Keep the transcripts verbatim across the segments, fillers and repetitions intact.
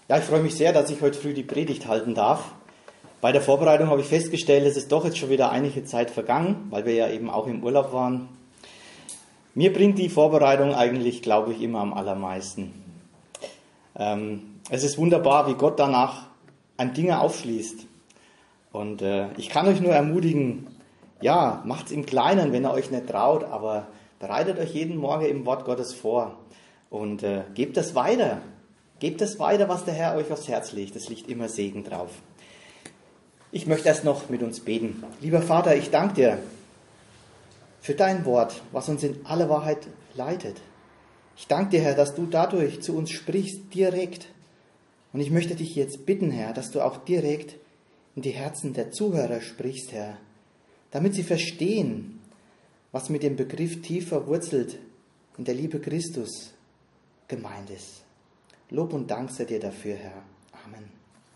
Ja, ich freue mich sehr, dass ich heute früh die Predigt halten darf. Bei der Vorbereitung habe ich festgestellt, es ist doch jetzt schon wieder einige Zeit vergangen, weil wir ja eben auch im Urlaub waren. Mir bringt die Vorbereitung eigentlich, glaube ich, immer am allermeisten. Ähm, es ist wunderbar, wie Gott danach einem Dinge aufschließt. Und äh, ich kann euch nur ermutigen, ja, macht's im Kleinen, wenn ihr euch nicht traut, aber bereitet euch jeden Morgen im Wort Gottes vor und äh, gebt das weiter. Gebt das weiter, was der Herr euch aufs Herz legt. Es liegt immer Segen drauf. Ich möchte erst noch mit uns beten. Lieber Vater, ich danke dir für dein Wort, was uns in alle Wahrheit leitet. Ich danke dir, Herr, dass du dadurch zu uns sprichst, direkt. Und ich möchte dich jetzt bitten, Herr, dass du auch direkt in die Herzen der Zuhörer sprichst, Herr, damit sie verstehen, was mit dem Begriff tief verwurzelt in der Liebe Christus gemeint ist. Lob und Dank sei dir dafür, Herr. Amen.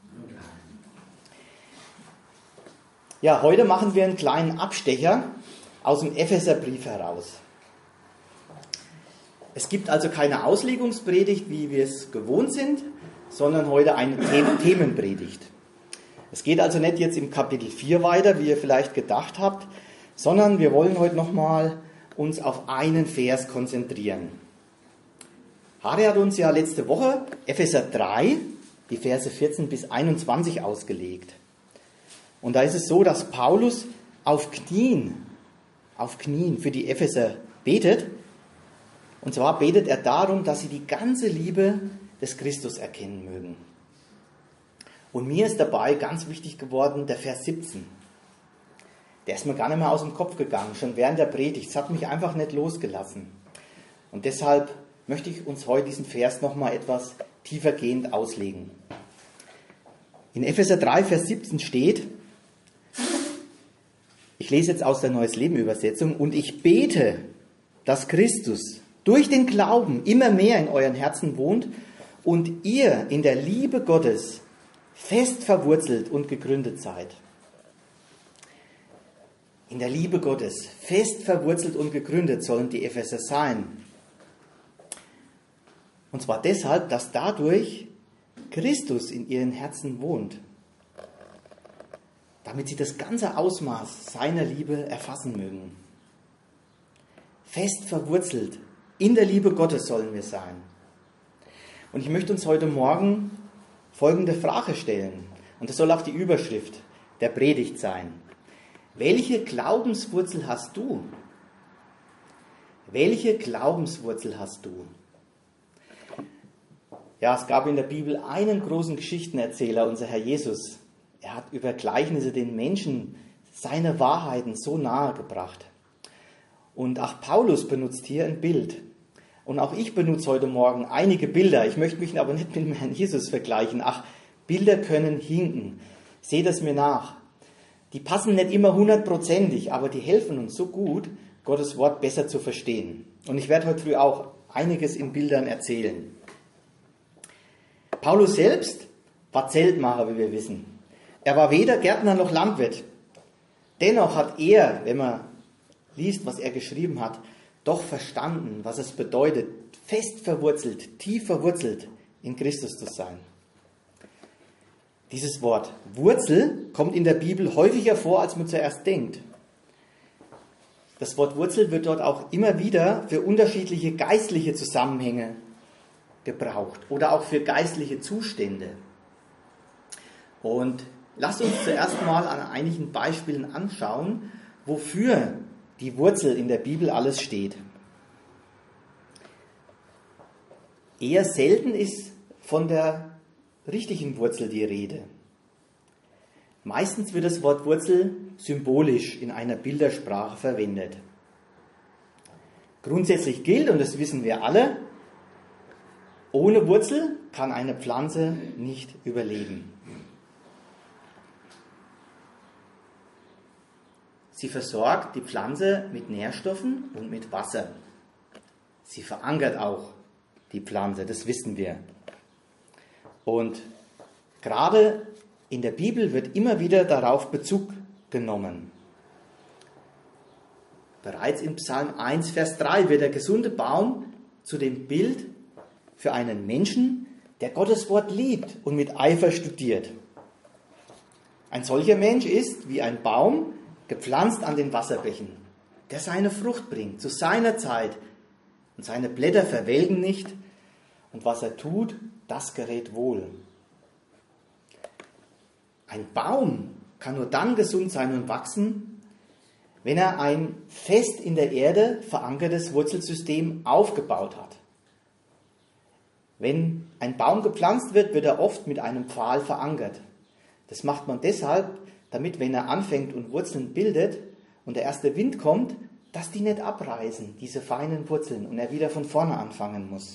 Ja, heute machen wir einen kleinen Abstecher aus dem Epheserbrief heraus. Es gibt also keine Auslegungspredigt, wie wir es gewohnt sind, sondern heute eine Themenpredigt. Es geht also nicht jetzt im Kapitel vier weiter, wie ihr vielleicht gedacht habt, sondern wir wollen heute nochmal uns auf einen Vers konzentrieren. Harry hat uns ja letzte Woche Epheser drei, die Verse vierzehn bis einundzwanzig ausgelegt. Und da ist es so, dass Paulus auf Knien, auf Knien für die Epheser betet. Und zwar betet er darum, dass sie die ganze Liebe des Christus erkennen mögen. Und mir ist dabei ganz wichtig geworden der Vers siebzehn. Der ist mir gar nicht mehr aus dem Kopf gegangen, schon während der Predigt. Es hat mich einfach nicht losgelassen. Und deshalb möchte ich uns heute diesen Vers nochmal etwas tiefergehend auslegen. In Epheser drei, Vers siebzehn steht, ich lese jetzt aus der Neues Leben Übersetzung, und ich bete, dass Christus durch den Glauben immer mehr in euren Herzen wohnt und ihr in der Liebe Gottes fest verwurzelt und gegründet seid. In der Liebe Gottes fest verwurzelt und gegründet sollen die Epheser sein. Und zwar deshalb, dass dadurch Christus in ihren Herzen wohnt. Damit sie das ganze Ausmaß seiner Liebe erfassen mögen. Fest verwurzelt in der Liebe Gottes sollen wir sein. Und ich möchte uns heute Morgen folgende Frage stellen. Und das soll auch die Überschrift der Predigt sein. Welche Glaubenswurzel hast du? Welche Glaubenswurzel hast du? Ja, es gab in der Bibel einen großen Geschichtenerzähler, unser Herr Jesus. Er hat über Gleichnisse den Menschen seine Wahrheiten so nahe gebracht. Und auch Paulus benutzt hier ein Bild. Und auch ich benutze heute Morgen einige Bilder. Ich möchte mich aber nicht mit dem Herrn Jesus vergleichen. Ach, Bilder können hinken. Seht es mir nach. Die passen nicht immer hundertprozentig, aber die helfen uns so gut, Gottes Wort besser zu verstehen. Und ich werde heute früh auch einiges in Bildern erzählen. Paulus selbst war Zeltmacher, wie wir wissen. Er war weder Gärtner noch Landwirt. Dennoch hat er, wenn man liest, was er geschrieben hat, doch verstanden, was es bedeutet, fest verwurzelt, tief verwurzelt in Christus zu sein. Dieses Wort Wurzel kommt in der Bibel häufiger vor, als man zuerst denkt. Das Wort Wurzel wird dort auch immer wieder für unterschiedliche geistliche Zusammenhänge gebraucht oder auch für geistliche Zustände. Und lasst uns zuerst mal an einigen Beispielen anschauen, wofür die Wurzel in der Bibel alles steht. Eher selten ist von der richtigen Wurzel die Rede. Meistens wird das Wort Wurzel symbolisch in einer Bildersprache verwendet. Grundsätzlich gilt, und das wissen wir alle, ohne Wurzel kann eine Pflanze nicht überleben. Sie versorgt die Pflanze mit Nährstoffen und mit Wasser. Sie verankert auch die Pflanze, das wissen wir. Und gerade in der Bibel wird immer wieder darauf Bezug genommen. Bereits im Psalm eins, Vers drei wird der gesunde Baum zu dem Bild für einen Menschen, der Gottes Wort liebt und mit Eifer studiert. Ein solcher Mensch ist wie ein Baum, gepflanzt an den Wasserbächen, der seine Frucht bringt zu seiner Zeit und seine Blätter verwelken nicht und was er tut, das gerät wohl. Ein Baum kann nur dann gesund sein und wachsen, wenn er ein fest in der Erde verankertes Wurzelsystem aufgebaut hat. Wenn ein Baum gepflanzt wird, wird er oft mit einem Pfahl verankert. Das macht man deshalb, damit, wenn er anfängt und Wurzeln bildet und der erste Wind kommt, dass die nicht abreißen, diese feinen Wurzeln, und er wieder von vorne anfangen muss.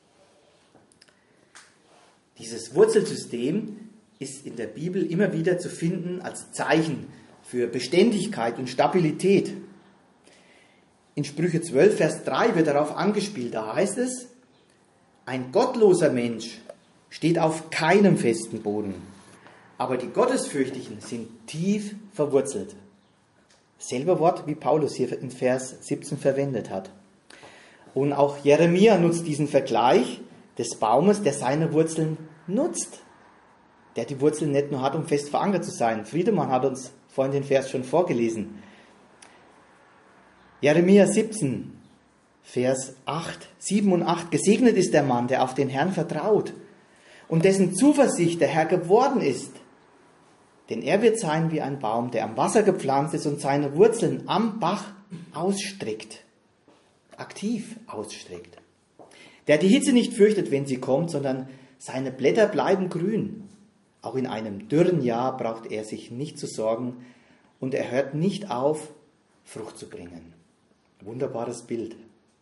Dieses Wurzelsystem ist in der Bibel immer wieder zu finden als Zeichen für Beständigkeit und Stabilität. In Sprüche zwölf, Vers drei wird darauf angespielt. Da heißt es, ein gottloser Mensch steht auf keinem festen Boden, aber die Gottesfürchtigen sind tief verwurzelt. Selbe Wort, wie Paulus hier in Vers siebzehn verwendet hat. Und auch Jeremia nutzt diesen Vergleich des Baumes, der seine Wurzeln nutzt. Der die Wurzeln nicht nur hat, um fest verankert zu sein. Friedemann hat uns vorhin den Vers schon vorgelesen. Jeremia siebzehn, Vers acht, sieben und acht. Gesegnet ist der Mann, der auf den Herrn vertraut und dessen Zuversicht der Herr geworden ist. Denn er wird sein wie ein Baum, der am Wasser gepflanzt ist und seine Wurzeln am Bach ausstreckt. Aktiv ausstreckt. Der die Hitze nicht fürchtet, wenn sie kommt, sondern seine Blätter bleiben grün. Auch in einem dürren Jahr braucht er sich nicht zu sorgen und er hört nicht auf, Frucht zu bringen. Wunderbares Bild.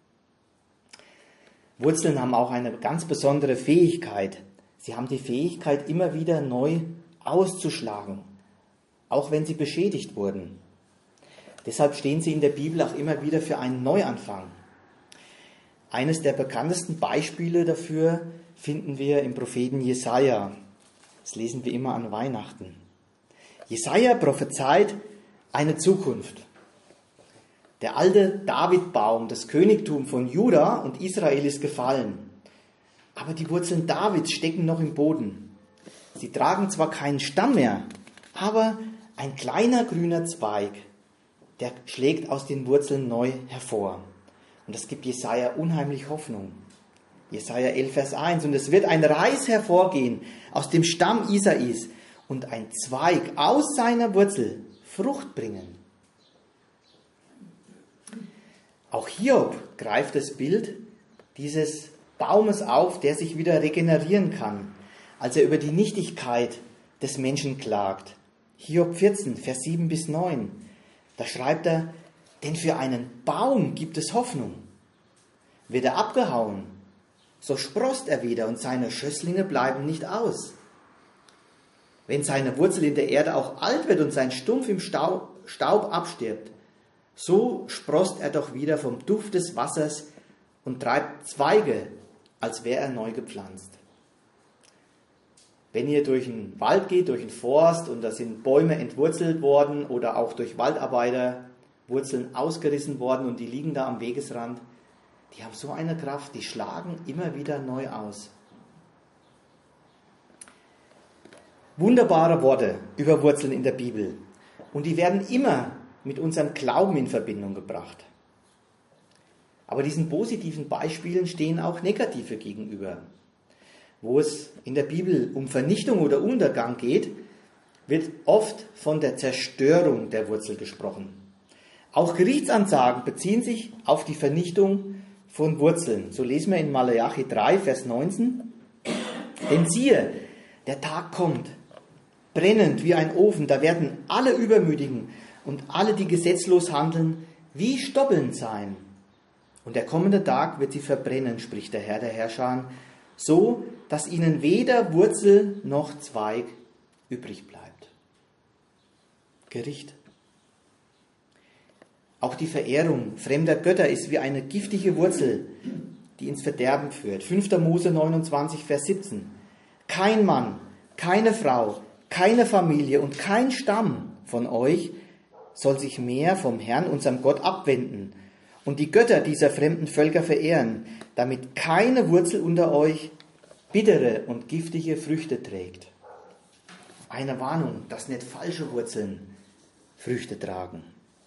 Wurzeln haben auch eine ganz besondere Fähigkeit. Sie haben die Fähigkeit, immer wieder neu auszuschlagen, auch wenn sie beschädigt wurden. Deshalb stehen sie in der Bibel auch immer wieder für einen Neuanfang. Eines der bekanntesten Beispiele dafür finden wir im Propheten Jesaja. Das lesen wir immer an Weihnachten. Jesaja prophezeit eine Zukunft. Der alte Davidbaum, das Königtum von Juda und Israel ist gefallen. Aber die Wurzeln Davids stecken noch im Boden. Sie tragen zwar keinen Stamm mehr, aber ein kleiner grüner Zweig, der schlägt aus den Wurzeln neu hervor. Und das gibt Jesaja unheimlich Hoffnung. Jesaja elf, Vers eins. Und es wird ein Reis hervorgehen aus dem Stamm Isais und ein Zweig aus seiner Wurzel Frucht bringen. Auch Hiob greift das Bild dieses Baumes auf, der sich wieder regenerieren kann, als er über die Nichtigkeit des Menschen klagt. Hiob vierzehn, Vers sieben bis neun. Da schreibt er, denn für einen Baum gibt es Hoffnung. Wird er abgehauen, so sproßt er wieder und seine Schösslinge bleiben nicht aus. Wenn seine Wurzel in der Erde auch alt wird und sein Stumpf im Staub, Staub abstirbt, so sproßt er doch wieder vom Duft des Wassers und treibt Zweige, als wäre er neu gepflanzt. Wenn ihr durch einen Wald geht, durch einen Forst und da sind Bäume entwurzelt worden oder auch durch Waldarbeiter Wurzeln ausgerissen worden und die liegen da am Wegesrand, die haben so eine Kraft, die schlagen immer wieder neu aus. Wunderbare Worte über Wurzeln in der Bibel und die werden immer mit unserem Glauben in Verbindung gebracht. Aber diesen positiven Beispielen stehen auch negative gegenüber. Wo es in der Bibel um Vernichtung oder Untergang geht, wird oft von der Zerstörung der Wurzel gesprochen. Auch Gerichtsansagen beziehen sich auf die Vernichtung von Wurzeln. So lesen wir in Maleachi drei, Vers neunzehn. Denn siehe, der Tag kommt, brennend wie ein Ofen, da werden alle Übermütigen und alle, die gesetzlos handeln, wie Stoppeln sein. Und der kommende Tag wird sie verbrennen, spricht der Herr der Herrscher, so, dass ihnen weder Wurzel noch Zweig übrig bleibt. Gericht. Auch die Verehrung fremder Götter ist wie eine giftige Wurzel, die ins Verderben führt. fünfter Mose neunundzwanzig, Vers siebzehn. Kein Mann, keine Frau, keine Familie und kein Stamm von euch soll sich mehr vom Herrn, unserem Gott, abwenden und die Götter dieser fremden Völker verehren, damit keine Wurzel unter euch bittere und giftige Früchte trägt. Eine Warnung, dass nicht falsche Wurzeln Früchte tragen.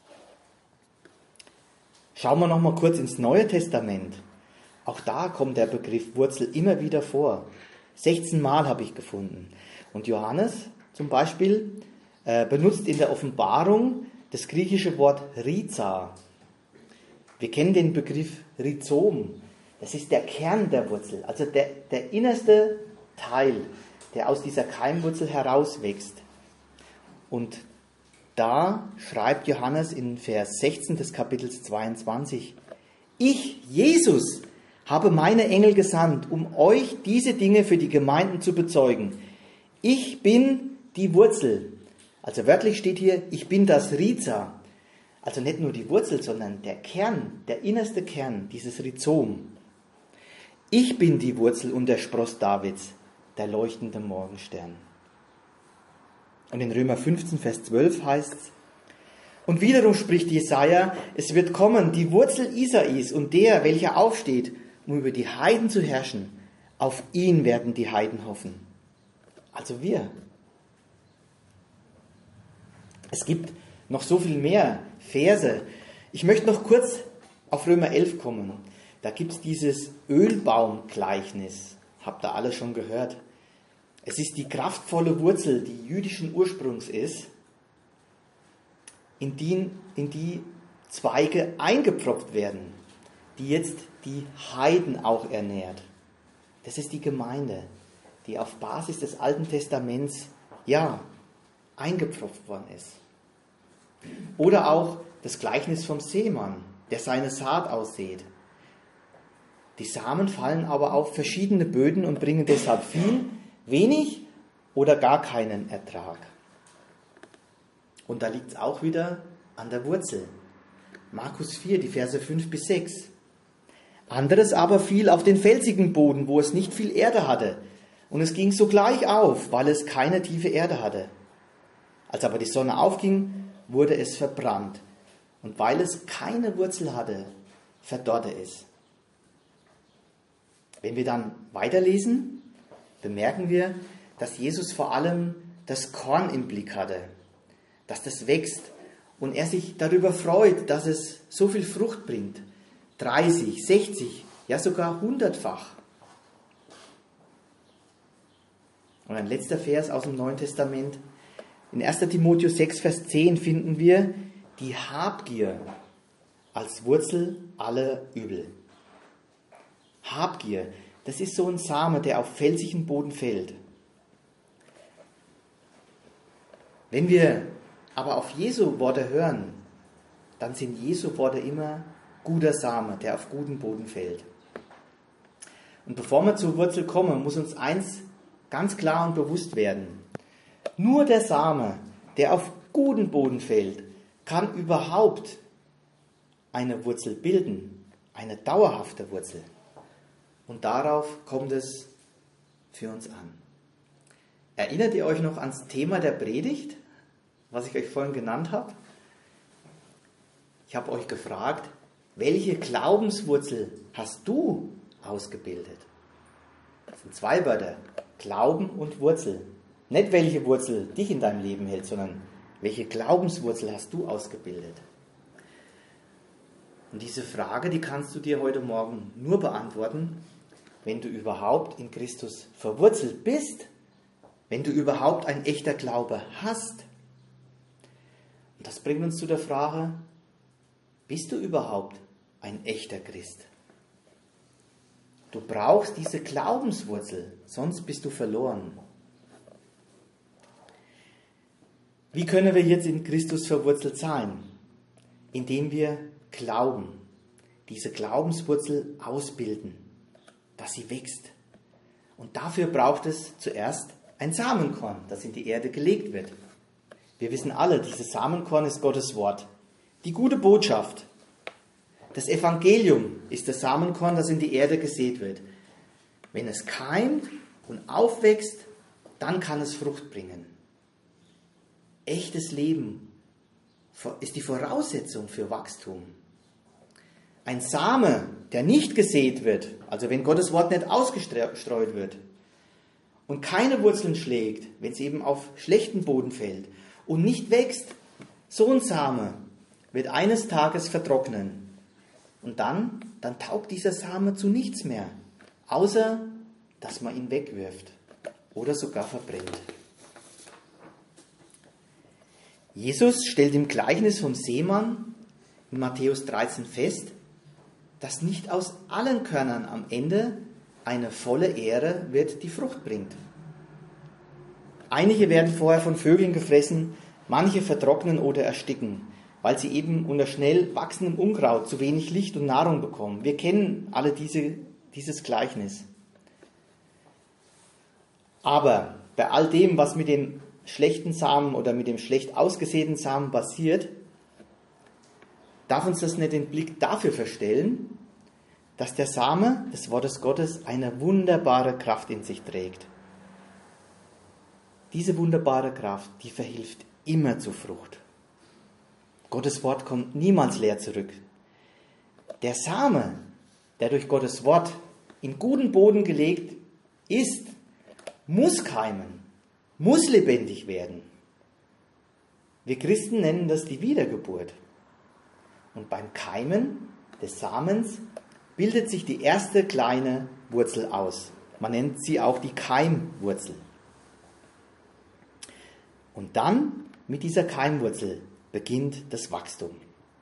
Schauen wir noch mal kurz ins Neue Testament. Auch da kommt der Begriff Wurzel immer wieder vor. sechzehn Mal habe ich gefunden. Und Johannes zum Beispiel äh, benutzt in der Offenbarung das griechische Wort Rhiza. Wir kennen den Begriff Rhizom. Das ist der Kern der Wurzel, also der, der innerste Teil, der aus dieser Keimwurzel herauswächst. Und da schreibt Johannes in Vers sechzehn des Kapitels zweiundzwanzig: Ich, Jesus, habe meine Engel gesandt, um euch diese Dinge für die Gemeinden zu bezeugen. Ich bin die Wurzel. Also wörtlich steht hier, ich bin das Rhiza. Also nicht nur die Wurzel, sondern der Kern, der innerste Kern, dieses Rhizom. Ich bin die Wurzel und der Spross Davids, der leuchtende Morgenstern. Und in Römer fünfzehn, Vers zwölf heißt es: Und wiederum spricht Jesaja, es wird kommen die Wurzel Isais und der, welcher aufsteht, um über die Heiden zu herrschen. Auf ihn werden die Heiden hoffen. Also wir. Es gibt noch so viel mehr Verse. Ich möchte noch kurz auf Römer elf kommen. Da gibt es dieses Ölbaumgleichnis. Habt ihr alle schon gehört? Es ist die kraftvolle Wurzel, die jüdischen Ursprungs ist, in die, in die Zweige eingepfropft werden, die jetzt die Heiden auch ernährt. Das ist die Gemeinde, die auf Basis des Alten Testaments, ja, eingepfropft worden ist. Oder auch das Gleichnis vom Seemann, der seine Saat aussät. Die Samen fallen aber auf verschiedene Böden und bringen deshalb viel, wenig oder gar keinen Ertrag. Und da liegt es auch wieder an der Wurzel. Markus vier, die Verse fünf bis sechs. Anderes aber fiel auf den felsigen Boden, wo es nicht viel Erde hatte. Und es ging sogleich auf, weil es keine tiefe Erde hatte. Als aber die Sonne aufging, wurde es verbrannt. Und weil es keine Wurzel hatte, verdorrte es. Wenn wir dann weiterlesen, bemerken wir, dass Jesus vor allem das Korn im Blick hatte, dass das wächst und er sich darüber freut, dass es so viel Frucht bringt. dreißig, sechzig, ja sogar hundertfach. Und ein letzter Vers aus dem Neuen Testament. In erster Timotheus sechs, Vers zehn finden wir die Habgier als Wurzel aller Übel. Habgier, das ist so ein Same, der auf felsigen Boden fällt. Wenn wir aber auf Jesu Worte hören, dann sind Jesu Worte immer guter Same, der auf guten Boden fällt. Und bevor wir zur Wurzel kommen, muss uns eins ganz klar und bewusst werden. Nur der Same, der auf guten Boden fällt, kann überhaupt eine Wurzel bilden, eine dauerhafte Wurzel. Und darauf kommt es für uns an. Erinnert ihr euch noch ans Thema der Predigt, was ich euch vorhin genannt habe? Ich habe euch gefragt, welche Glaubenswurzel hast du ausgebildet? Das sind zwei Wörter, Glauben und Wurzel. Nicht welche Wurzel dich in deinem Leben hält, sondern welche Glaubenswurzel hast du ausgebildet? Und diese Frage, die kannst du dir heute Morgen nur beantworten, wenn du überhaupt in Christus verwurzelt bist, wenn du überhaupt ein echter Glaube hast. Und das bringt uns zu der Frage, bist du überhaupt ein echter Christ? Du brauchst diese Glaubenswurzel, sonst bist du verloren. Wie können wir jetzt in Christus verwurzelt sein? Indem wir glauben, diese Glaubenswurzel ausbilden, dass sie wächst. Und dafür braucht es zuerst ein Samenkorn, das in die Erde gelegt wird. Wir wissen alle, dieses Samenkorn ist Gottes Wort. Die gute Botschaft. Das Evangelium ist das Samenkorn, das in die Erde gesät wird. Wenn es keimt und aufwächst, dann kann es Frucht bringen. Echtes Leben ist die Voraussetzung für Wachstum. Ein Same, der nicht gesät wird, also wenn Gottes Wort nicht ausgestreut wird und keine Wurzeln schlägt, wenn es eben auf schlechten Boden fällt und nicht wächst, so ein Same wird eines Tages vertrocknen. Und dann, dann taugt dieser Same zu nichts mehr, außer dass man ihn wegwirft oder sogar verbrennt. Jesus stellt im Gleichnis vom Seemann in Matthäus dreizehn fest, dass nicht aus allen Körnern am Ende eine volle Ähre wird, die Frucht bringt. Einige werden vorher von Vögeln gefressen, manche vertrocknen oder ersticken, weil sie eben unter schnell wachsendem Unkraut zu wenig Licht und Nahrung bekommen. Wir kennen alle diese, dieses Gleichnis. Aber bei all dem, was mit dem schlechten Samen oder mit dem schlecht ausgesäten Samen passiert, darf uns das nicht den Blick dafür verstellen, dass der Same des Wortes Gottes eine wunderbare Kraft in sich trägt. Diese wunderbare Kraft, die verhilft immer zur Frucht. Gottes Wort kommt niemals leer zurück. Der Same, der durch Gottes Wort in guten Boden gelegt ist, muss keimen, muss lebendig werden. Wir Christen nennen das die Wiedergeburt. Und beim Keimen des Samens bildet sich die erste kleine Wurzel aus. Man nennt sie auch die Keimwurzel. Und dann mit dieser Keimwurzel beginnt das Wachstum.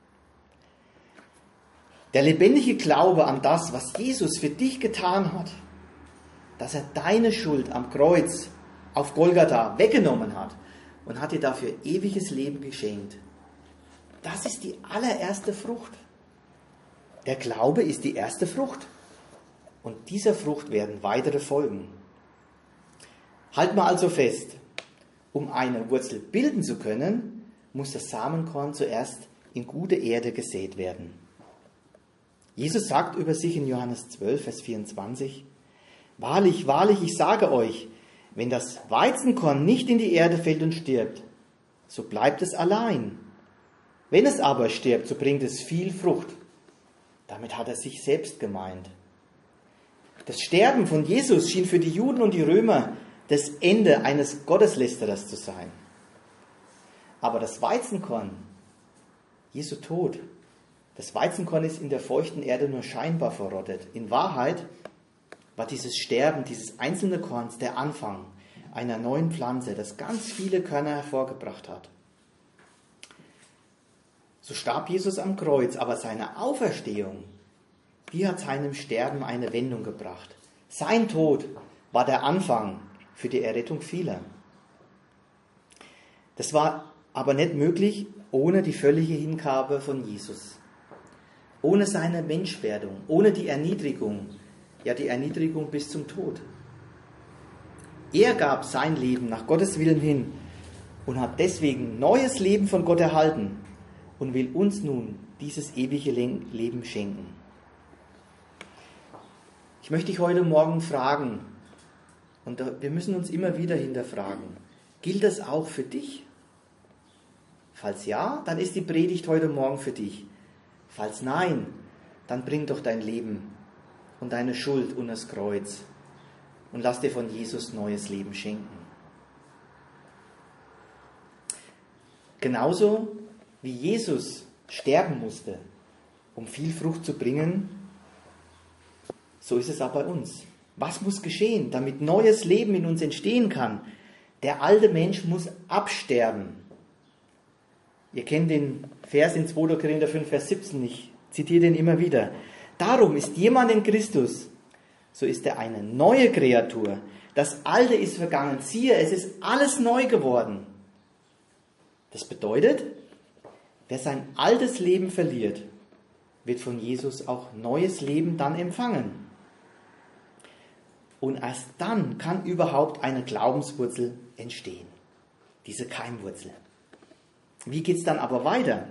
Der lebendige Glaube an das, was Jesus für dich getan hat, dass er deine Schuld am Kreuz auf Golgatha weggenommen hat und hat dir dafür ewiges Leben geschenkt. Das ist die allererste Frucht. Der Glaube ist die erste Frucht. Und dieser Frucht werden weitere folgen. Halt mal also fest, um eine Wurzel bilden zu können, muss das Samenkorn zuerst in gute Erde gesät werden. Jesus sagt über sich in Johannes zwölf, Vers vierundzwanzig, Wahrlich, wahrlich, ich sage euch, wenn das Weizenkorn nicht in die Erde fällt und stirbt, so bleibt es allein. Wenn es aber stirbt, so bringt es viel Frucht. Damit hat er sich selbst gemeint. Das Sterben von Jesus schien für die Juden und die Römer das Ende eines Gotteslästerers zu sein. Aber das Weizenkorn, Jesu Tod, das Weizenkorn ist in der feuchten Erde nur scheinbar verrottet. In Wahrheit war dieses Sterben, dieses einzelne Korns der Anfang einer neuen Pflanze, das ganz viele Körner hervorgebracht hat. So starb Jesus am Kreuz, aber seine Auferstehung, die hat seinem Sterben eine Wendung gebracht. Sein Tod war der Anfang für die Errettung vieler. Das war aber nicht möglich ohne die völlige Hingabe von Jesus. Ohne seine Menschwerdung, ohne die Erniedrigung, ja die Erniedrigung bis zum Tod. Er gab sein Leben nach Gottes Willen hin und hat deswegen neues Leben von Gott erhalten und will uns nun dieses ewige Leben schenken. Ich möchte dich heute Morgen fragen, und wir müssen uns immer wieder hinterfragen, gilt das auch für dich? Falls ja, dann ist die Predigt heute Morgen für dich. Falls nein, dann bring doch dein Leben und deine Schuld unter das Kreuz und lass dir von Jesus neues Leben schenken. Genauso wie Jesus sterben musste, um viel Frucht zu bringen, so ist es auch bei uns. Was muss geschehen, damit neues Leben in uns entstehen kann? Der alte Mensch muss absterben. Ihr kennt den Vers in zweiter Korinther fünf, Vers siebzehn, ich zitiere den immer wieder. Darum ist jemand in Christus, so ist er eine neue Kreatur. Das Alte ist vergangen. Siehe, es ist alles neu geworden. Das bedeutet, wer sein altes Leben verliert, wird von Jesus auch neues Leben dann empfangen. Und erst dann kann überhaupt eine Glaubenswurzel entstehen. Diese Keimwurzel. Wie geht es dann aber weiter?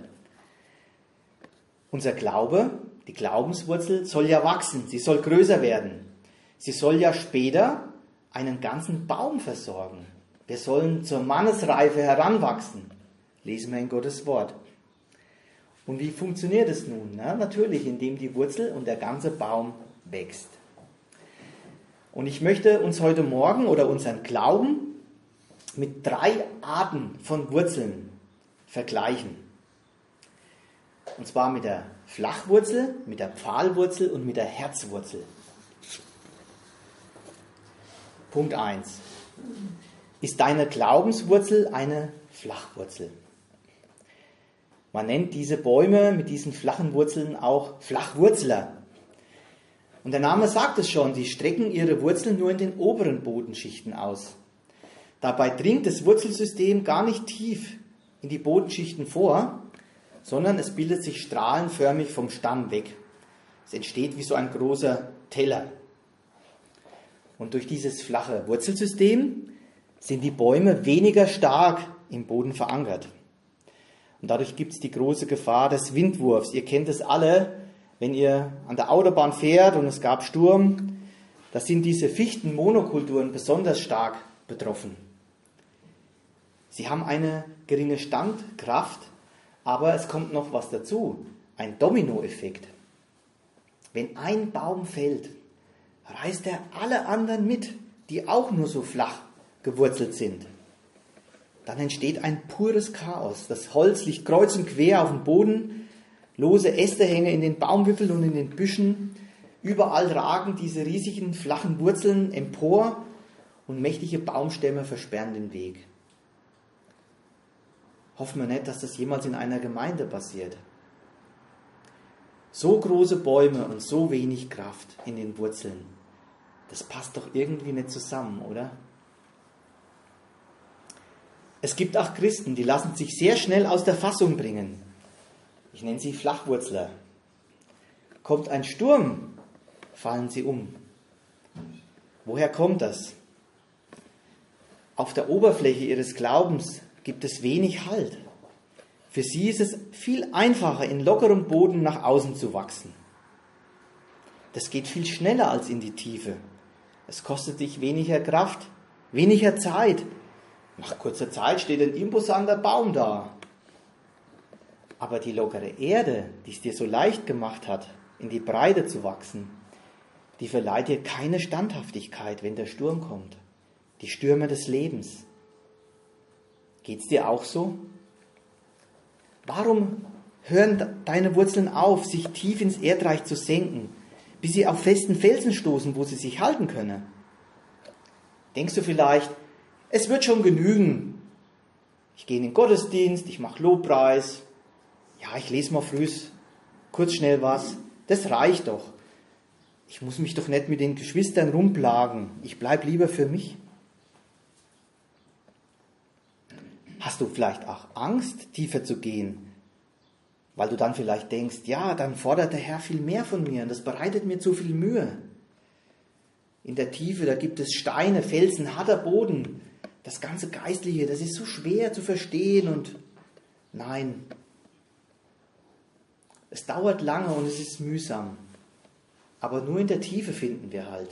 Unser Glaube, die Glaubenswurzel, soll ja wachsen. Sie soll größer werden. Sie soll ja später einen ganzen Baum versorgen. Wir sollen zur Mannesreife heranwachsen. Lesen wir in Gottes Wort. Und wie funktioniert es nun? Na, natürlich, indem die Wurzel und der ganze Baum wächst. Und ich möchte uns heute Morgen oder unseren Glauben mit drei Arten von Wurzeln vergleichen. Und zwar mit der Flachwurzel, mit der Pfahlwurzel und mit der Herzwurzel. Punkt eins. Ist deine Glaubenswurzel eine Flachwurzel? Man nennt diese Bäume mit diesen flachen Wurzeln auch Flachwurzler. Und der Name sagt es schon, sie strecken ihre Wurzeln nur in den oberen Bodenschichten aus. Dabei dringt das Wurzelsystem gar nicht tief in die Bodenschichten vor, sondern es bildet sich strahlenförmig vom Stamm weg. Es entsteht wie so ein großer Teller. Und durch dieses flache Wurzelsystem sind die Bäume weniger stark im Boden verankert. Und dadurch gibt es die große Gefahr des Windwurfs. Ihr kennt es alle, wenn ihr an der Autobahn fährt und es gab Sturm, da sind diese Fichtenmonokulturen besonders stark betroffen. Sie haben eine geringe Standkraft, aber es kommt noch was dazu, ein Dominoeffekt. Wenn ein Baum fällt, reißt er alle anderen mit, die auch nur so flach gewurzelt sind. Dann entsteht ein pures Chaos. Das Holz liegt kreuz und quer auf dem Boden, lose Äste hängen in den Baumwipfeln und in den Büschen. Überall ragen diese riesigen flachen Wurzeln empor und mächtige Baumstämme versperren den Weg. Hoffen wir nicht, dass das jemals in einer Gemeinde passiert. So große Bäume und so wenig Kraft in den Wurzeln, das passt doch irgendwie nicht zusammen, oder? Es gibt auch Christen, die lassen sich sehr schnell aus der Fassung bringen. Ich nenne sie Flachwurzler. Kommt ein Sturm, fallen sie um. Woher kommt das? Auf der Oberfläche ihres Glaubens gibt es wenig Halt. Für sie ist es viel einfacher, in lockerem Boden nach außen zu wachsen. Das geht viel schneller als in die Tiefe. Es kostet dich weniger Kraft, weniger Zeit. Nach kurzer Zeit steht ein imposanter Baum da. Aber die lockere Erde, die es dir so leicht gemacht hat, in die Breite zu wachsen, die verleiht dir keine Standhaftigkeit, wenn der Sturm kommt. Die Stürme des Lebens. Geht's dir auch so? Warum hören deine Wurzeln auf, sich tief ins Erdreich zu senken, bis sie auf festen Felsen stoßen, wo sie sich halten können? Denkst du vielleicht, es wird schon genügen. Ich gehe in den Gottesdienst, ich mache Lobpreis. Ja, ich lese mal früh kurz schnell was. Das reicht doch. Ich muss mich doch nicht mit den Geschwistern rumplagen. Ich bleibe lieber für mich. Hast du vielleicht auch Angst, tiefer zu gehen? Weil du dann vielleicht denkst, ja, dann fordert der Herr viel mehr von mir und das bereitet mir zu viel Mühe. In der Tiefe, da gibt es Steine, Felsen, harter Boden. Das ganze Geistliche, das ist so schwer zu verstehen und nein, es dauert lange und es ist mühsam. Aber nur in der Tiefe finden wir Halt.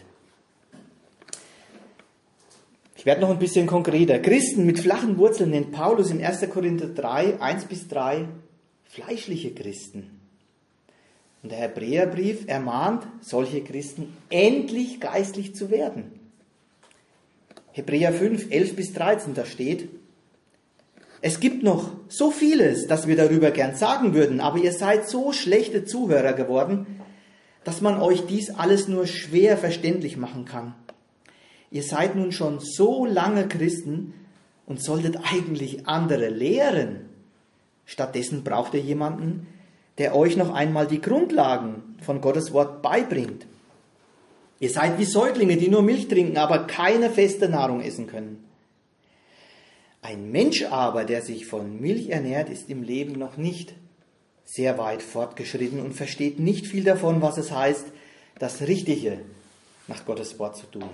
Ich werde noch ein bisschen konkreter. Christen mit flachen Wurzeln nennt Paulus in erster Korinther drei, eins bis drei fleischliche Christen. Und der Hebräerbrief ermahnt solche Christen, endlich geistlich zu werden. Hebräer fünf, elf bis dreizehn, da steht, es gibt noch so vieles, das wir darüber gern sagen würden, aber ihr seid so schlechte Zuhörer geworden, dass man euch dies alles nur schwer verständlich machen kann. Ihr seid nun schon so lange Christen und solltet eigentlich andere lehren. Stattdessen braucht ihr jemanden, der euch noch einmal die Grundlagen von Gottes Wort beibringt. Ihr seid wie Säuglinge, die nur Milch trinken, aber keine feste Nahrung essen können. Ein Mensch aber, der sich von Milch ernährt, ist im Leben noch nicht sehr weit fortgeschritten und versteht nicht viel davon, was es heißt, das Richtige nach Gottes Wort zu tun.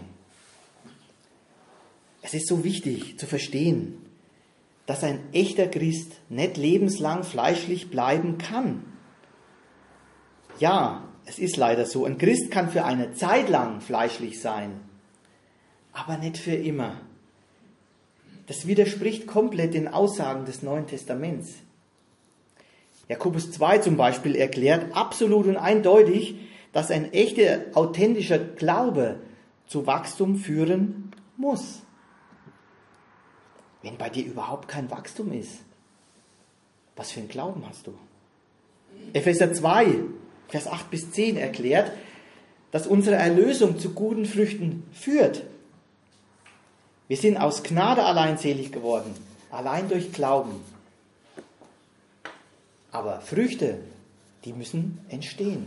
Es ist so wichtig zu verstehen, dass ein echter Christ nicht lebenslang fleischlich bleiben kann. Ja, es ist leider so, ein Christ kann für eine Zeit lang fleischlich sein, aber nicht für immer. Das widerspricht komplett den Aussagen des Neuen Testaments. Jakobus zwei zum Beispiel erklärt absolut und eindeutig, dass ein echter, authentischer Glaube zu Wachstum führen muss. Wenn bei dir überhaupt kein Wachstum ist, was für einen Glauben hast du? Epheser zwei, Vers acht bis zehn erklärt, dass unsere Erlösung zu guten Früchten führt. Wir sind aus Gnade allein selig geworden, allein durch Glauben. Aber Früchte, die müssen entstehen.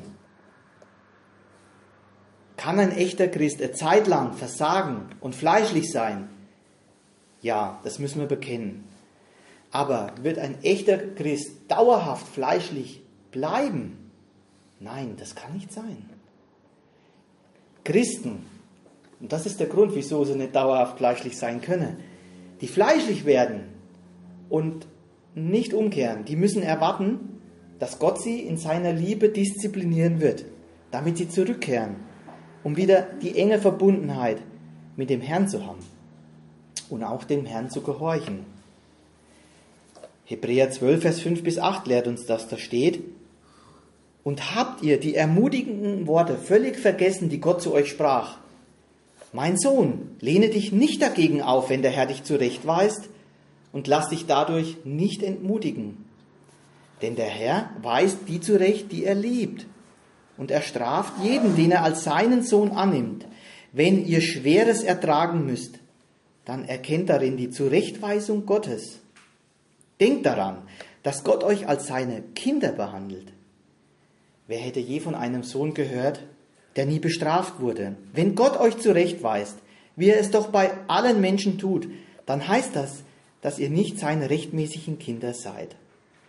Kann ein echter Christ eine Zeit lang versagen und fleischlich sein? Ja, das müssen wir bekennen. Aber wird ein echter Christ dauerhaft fleischlich bleiben? Nein, das kann nicht sein. Christen, und das ist der Grund, wieso sie nicht dauerhaft fleischlich sein können, die fleischlich werden und nicht umkehren, die müssen erwarten, dass Gott sie in seiner Liebe disziplinieren wird, damit sie zurückkehren, um wieder die enge Verbundenheit mit dem Herrn zu haben und auch dem Herrn zu gehorchen. Hebräer zwölf, Vers fünf bis acht lehrt uns das, da steht: Und habt ihr die ermutigenden Worte völlig vergessen, die Gott zu euch sprach? Mein Sohn, lehne dich nicht dagegen auf, wenn der Herr dich zurechtweist, und lass dich dadurch nicht entmutigen. Denn der Herr weist die zurecht, die er liebt, und er straft jeden, den er als seinen Sohn annimmt. Wenn ihr Schweres ertragen müsst, dann erkennt darin die Zurechtweisung Gottes. Denkt daran, dass Gott euch als seine Kinder behandelt. Wer hätte je von einem Sohn gehört, der nie bestraft wurde? Wenn Gott euch zurechtweist, wie er es doch bei allen Menschen tut, dann heißt das, dass ihr nicht seine rechtmäßigen Kinder seid.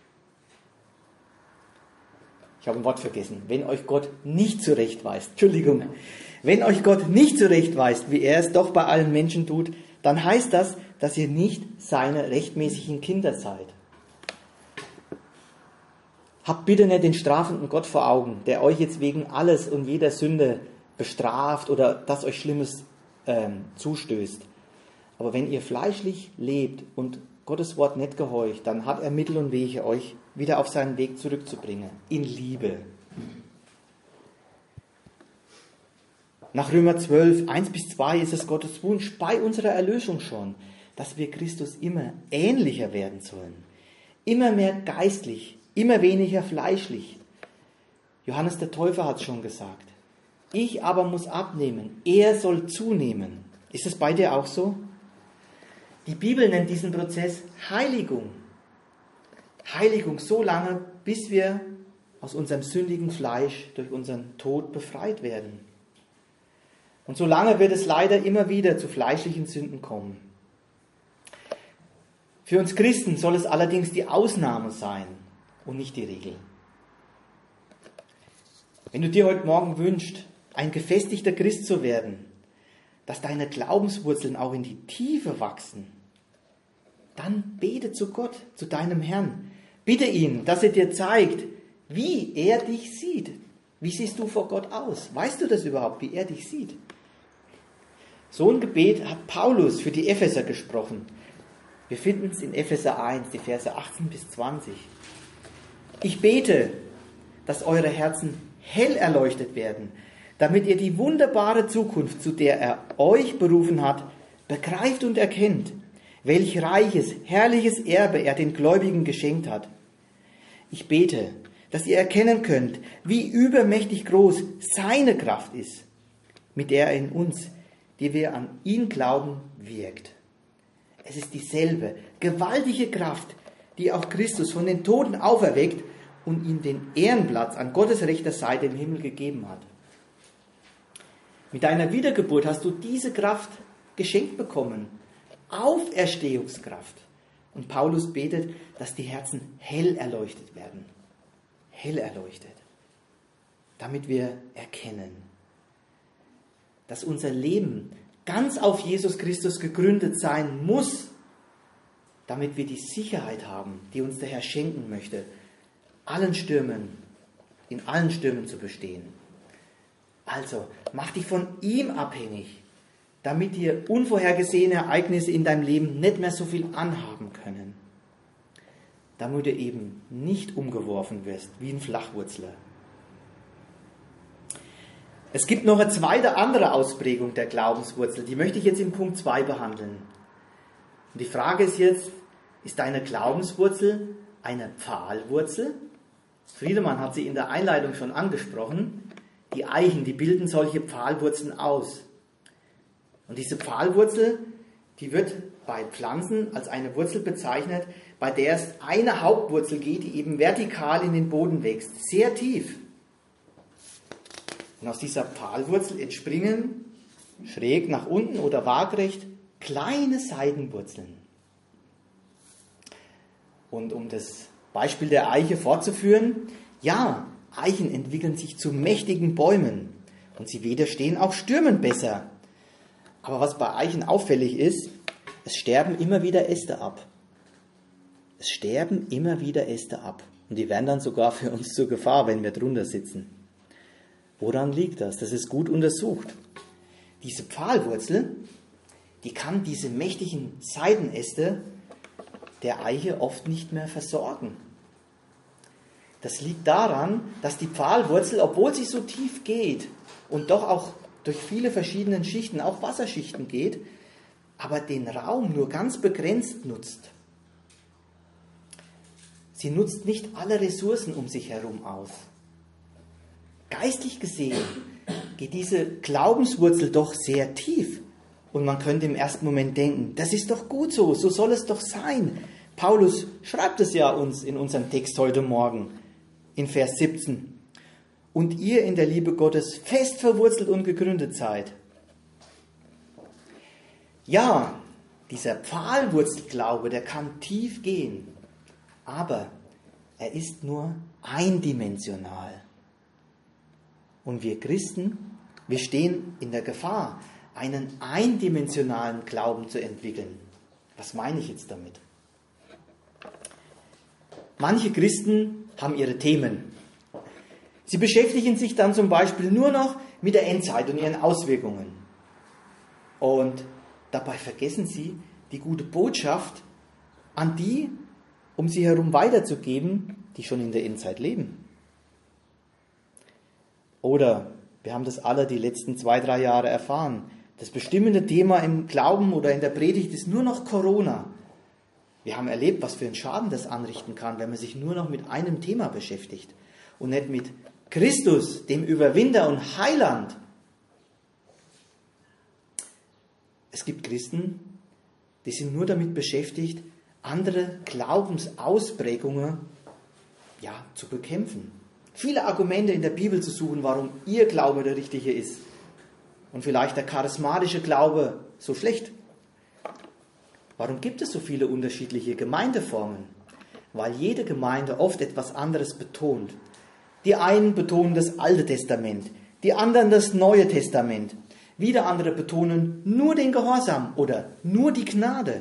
Ich habe ein Wort vergessen. Wenn euch Gott nicht zurechtweist, Entschuldigung, wenn euch Gott nicht zurechtweist, wie er es doch bei allen Menschen tut, dann heißt das, dass ihr nicht seine rechtmäßigen Kinder seid. Habt bitte nicht den strafenden Gott vor Augen, der euch jetzt wegen alles und jeder Sünde bestraft oder dass euch Schlimmes ähm, zustößt. Aber wenn ihr fleischlich lebt und Gottes Wort nicht gehorcht, dann hat er Mittel und Wege, euch wieder auf seinen Weg zurückzubringen. In Liebe. Nach Römer zwölf, eins bis zwei ist es Gottes Wunsch bei unserer Erlösung schon, dass wir Christus immer ähnlicher werden sollen. Immer mehr geistlich, immer weniger fleischlich. Johannes der Täufer hat es schon gesagt. Ich aber muss abnehmen, er soll zunehmen. Ist es bei dir auch so? Die Bibel nennt diesen Prozess Heiligung. Heiligung so lange, bis wir aus unserem sündigen Fleisch durch unseren Tod befreit werden. Und so lange wird es leider immer wieder zu fleischlichen Sünden kommen. Für uns Christen soll es allerdings die Ausnahme sein und nicht die Regel. Wenn du dir heute Morgen wünschst, ein gefestigter Christ zu werden, dass deine Glaubenswurzeln auch in die Tiefe wachsen, dann bete zu Gott, zu deinem Herrn. Bitte ihn, dass er dir zeigt, wie er dich sieht. Wie siehst du vor Gott aus? Weißt du das überhaupt, wie er dich sieht? So ein Gebet hat Paulus für die Epheser gesprochen. Wir finden es in Epheser eins, die Verse achtzehn bis zwanzig. Ich bete, dass eure Herzen hell erleuchtet werden, damit ihr die wunderbare Zukunft, zu der er euch berufen hat, begreift und erkennt, welch reiches, herrliches Erbe er den Gläubigen geschenkt hat. Ich bete, dass ihr erkennen könnt, wie übermächtig groß seine Kraft ist, mit der er in uns, die wir an ihn glauben, wirkt. Es ist dieselbe gewaltige Kraft, die auch Christus von den Toten auferweckt und ihm den Ehrenplatz an Gottes rechter Seite im Himmel gegeben hat. Mit deiner Wiedergeburt hast du diese Kraft geschenkt bekommen. Auferstehungskraft. Und Paulus betet, dass die Herzen hell erleuchtet werden. Hell erleuchtet. Damit wir erkennen, dass unser Leben ganz auf Jesus Christus gegründet sein muss, damit wir die Sicherheit haben, die uns der Herr schenken möchte, allen Stürmen, in allen Stürmen zu bestehen. Also, mach dich von ihm abhängig, damit dir unvorhergesehene Ereignisse in deinem Leben nicht mehr so viel anhaben können. damit du eben nicht umgeworfen wirst wie ein Flachwurzler. Es gibt noch eine zweite andere Ausprägung der Glaubenswurzel, die möchte ich jetzt in Punkt zwei behandeln. Und die Frage ist jetzt, ist deine Glaubenswurzel eine Pfahlwurzel? Friedemann hat sie in der Einleitung schon angesprochen. Die Eichen, die bilden solche Pfahlwurzeln aus. Und diese Pfahlwurzel, die wird bei Pflanzen als eine Wurzel bezeichnet, bei der es eine Hauptwurzel geht, die eben vertikal in den Boden wächst, sehr tief. Und aus dieser Pfahlwurzel entspringen, schräg nach unten oder waagrecht, kleine Seitenwurzeln. Und um das Beispiel der Eiche fortzuführen, ja, Eichen entwickeln sich zu mächtigen Bäumen und sie widerstehen auch Stürmen besser. Aber was bei Eichen auffällig ist, es sterben immer wieder Äste ab. Es sterben immer wieder Äste ab. Und die werden dann sogar für uns zur Gefahr, wenn wir drunter sitzen. Woran liegt das? Das ist gut untersucht. Diese Pfahlwurzel, die kann diese mächtigen Seitenäste der Eiche oft nicht mehr versorgen. Das liegt daran, dass die Pfahlwurzel, obwohl sie so tief geht und doch auch durch viele verschiedene Schichten, auch Wasserschichten geht, aber den Raum nur ganz begrenzt nutzt. Sie nutzt nicht alle Ressourcen um sich herum aus. Geistlich gesehen geht diese Glaubenswurzel doch sehr tief. Und man könnte im ersten Moment denken, das ist doch gut so, so soll es doch sein. Paulus schreibt es ja uns in unserem Text heute Morgen, in Vers siebzehn. Und ihr in der Liebe Gottes fest verwurzelt und gegründet seid. Ja, dieser Pfahlwurzelglaube, der kann tief gehen, aber er ist nur eindimensional. Und wir Christen, wir stehen in der Gefahr, einen eindimensionalen Glauben zu entwickeln. Was meine ich jetzt damit? Manche Christen haben ihre Themen. Sie beschäftigen sich dann zum Beispiel nur noch mit der Endzeit und ihren Auswirkungen. Und dabei vergessen sie die gute Botschaft an die, um sie herum weiterzugeben, die schon in der Endzeit leben. Oder, wir haben das alle die letzten zwei, drei Jahre erfahren, das bestimmende Thema im Glauben oder in der Predigt ist nur noch Corona. Wir haben erlebt, was für einen Schaden das anrichten kann, wenn man sich nur noch mit einem Thema beschäftigt und nicht mit Christus, dem Überwinder und Heiland. Es gibt Christen, die sind nur damit beschäftigt, andere Glaubensausprägungen ja, zu bekämpfen. Viele Argumente in der Bibel zu suchen, warum ihr Glaube der richtige ist. Und vielleicht der charismatische Glaube so schlecht. Warum gibt es so viele unterschiedliche Gemeindeformen? Weil jede Gemeinde oft etwas anderes betont. Die einen betonen das Alte Testament, die anderen das Neue Testament. Wieder andere betonen nur den Gehorsam oder nur die Gnade.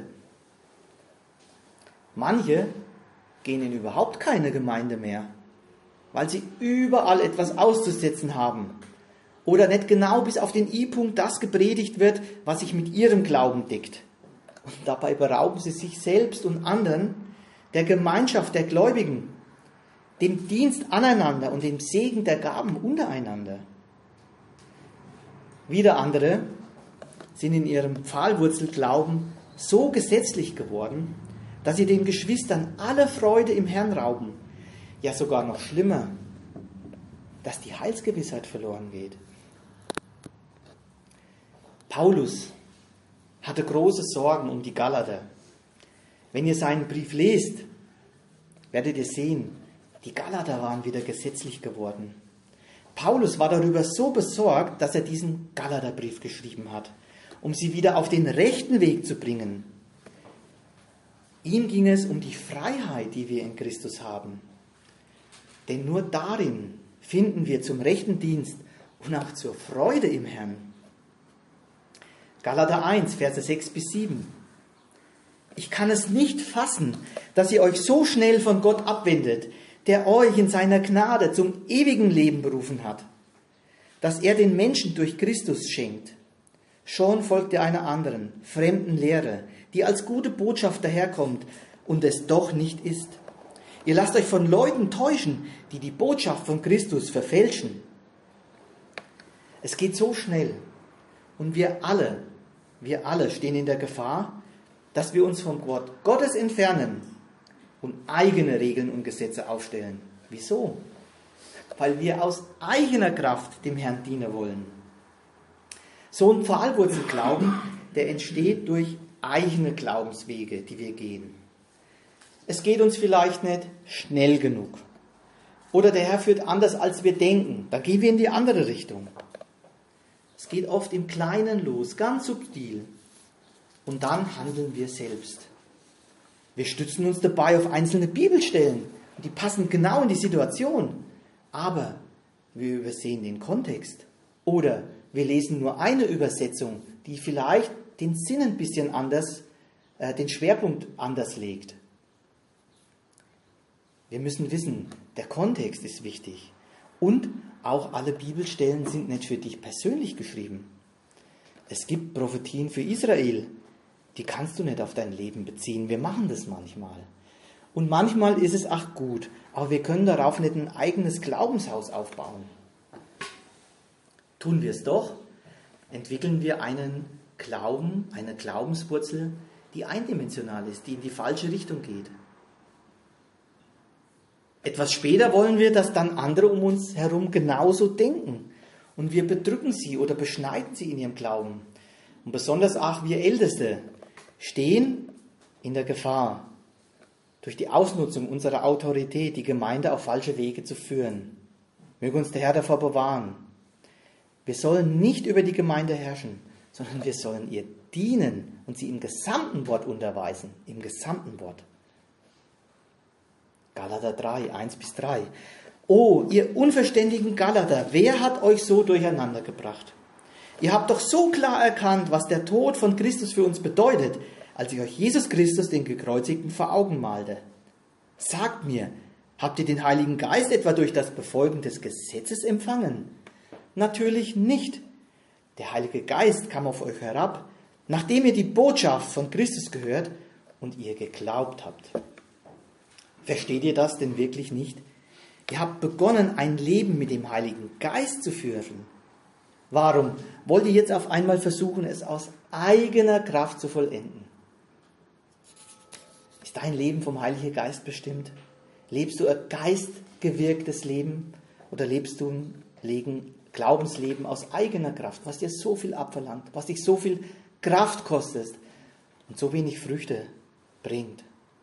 Manche gehen in überhaupt keine Gemeinde mehr, weil sie überall etwas auszusetzen haben oder nicht genau bis auf den I-Punkt das gepredigt wird, was sich mit ihrem Glauben deckt. Und dabei berauben sie sich selbst und anderen der Gemeinschaft der Gläubigen, dem Dienst aneinander und dem Segen der Gaben untereinander. Wieder andere sind in ihrem Pfahlwurzelglauben so gesetzlich geworden, dass sie den Geschwistern alle Freude im Herrn rauben. Ja, sogar noch schlimmer, dass die Heilsgewissheit verloren geht. Paulus hatte große Sorgen um die Galater. Wenn ihr seinen Brief lest, werdet ihr sehen, die Galater waren wieder gesetzlich geworden. Paulus war darüber so besorgt, dass er diesen Galaterbrief geschrieben hat, um sie wieder auf den rechten Weg zu bringen. Ihm ging es um die Freiheit, die wir in Christus haben. Denn nur darin finden wir zum rechten Dienst und auch zur Freude im Herrn. Galater eins, Verse sechs bis sieben. Ich kann es nicht fassen, dass ihr euch so schnell von Gott abwendet, der euch in seiner Gnade zum ewigen Leben berufen hat, dass er den Menschen durch Christus schenkt. Schon folgt ihr einer anderen, fremden Lehre, die als gute Botschaft daherkommt und es doch nicht ist. Ihr lasst euch von Leuten täuschen, die die Botschaft von Christus verfälschen. Es geht so schnell und wir alle, wir alle stehen in der Gefahr, dass wir uns vom Wort Gottes entfernen und eigene Regeln und Gesetze aufstellen. Wieso? Weil wir aus eigener Kraft dem Herrn dienen wollen. So ein Pfahlwurzelglauben, der entsteht durch eigene Glaubenswege, die wir gehen. Es geht uns vielleicht nicht schnell genug. Oder der Herr führt anders, als wir denken. Dann gehen wir in die andere Richtung. Es geht oft im Kleinen los, ganz subtil. Und dann handeln wir selbst. Wir stützen uns dabei auf einzelne Bibelstellen. Und die passen genau in die Situation. Aber wir übersehen den Kontext. Oder wir lesen nur eine Übersetzung, die vielleicht den Sinn ein bisschen anders, äh, den Schwerpunkt anders legt. Wir müssen wissen, der Kontext ist wichtig. Und auch alle Bibelstellen sind nicht für dich persönlich geschrieben. Es gibt Prophetien für Israel, die kannst du nicht auf dein Leben beziehen. Wir machen das manchmal. Und manchmal ist es auch gut, aber wir können darauf nicht ein eigenes Glaubenshaus aufbauen. Tun wir es doch, entwickeln wir einen Glauben, eine Glaubenswurzel, die eindimensional ist, die in die falsche Richtung geht. Etwas später wollen wir, dass dann andere um uns herum genauso denken. Und wir bedrücken sie oder beschneiden sie in ihrem Glauben. Und besonders auch wir Älteste stehen in der Gefahr, durch die Ausnutzung unserer Autorität die Gemeinde auf falsche Wege zu führen. Möge uns der Herr davor bewahren. Wir sollen nicht über die Gemeinde herrschen, sondern wir sollen ihr dienen und sie im gesamten Wort unterweisen. Im gesamten Wort. Galater drei, eins bis drei. Oh, ihr unverständigen Galater, wer hat euch so durcheinander gebracht? Ihr habt doch so klar erkannt, was der Tod von Christus für uns bedeutet, als ich euch Jesus Christus, den Gekreuzigten, vor Augen malte. Sagt mir, habt ihr den Heiligen Geist etwa durch das Befolgen des Gesetzes empfangen? Natürlich nicht. Der Heilige Geist kam auf euch herab, nachdem ihr die Botschaft von Christus gehört und ihr geglaubt habt. Versteht ihr das denn wirklich nicht? Ihr habt begonnen, ein Leben mit dem Heiligen Geist zu führen. Warum wollt ihr jetzt auf einmal versuchen, es aus eigener Kraft zu vollenden? Ist dein Leben vom Heiligen Geist bestimmt? Lebst du ein geistgewirktes Leben oder lebst du ein Glaubensleben aus eigener Kraft, was dir so viel abverlangt, was dich so viel Kraft kostet und so wenig Früchte bringt?